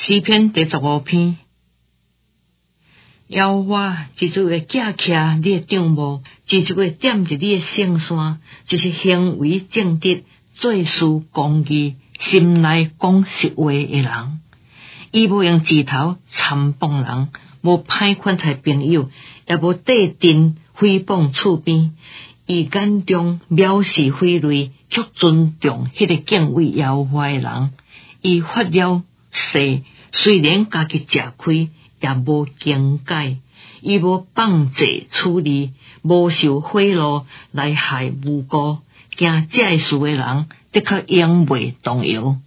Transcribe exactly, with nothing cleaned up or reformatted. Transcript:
诗篇第十五篇。妖我一直会架徛你的帐幕，一直会踮伫你的圣山，就是行为正直、做事公义、心内讲实话的人。伊无用指头参谤人，无歹款待朋友，也无缀阵诽谤厝边。伊眼中藐视非类，却尊重迄个敬畏耶和华的人。伊发了誓，虽然家己食亏，也无更改。伊无放济处理，无受贿赂来害无辜，惊这事的人的确永袂动摇。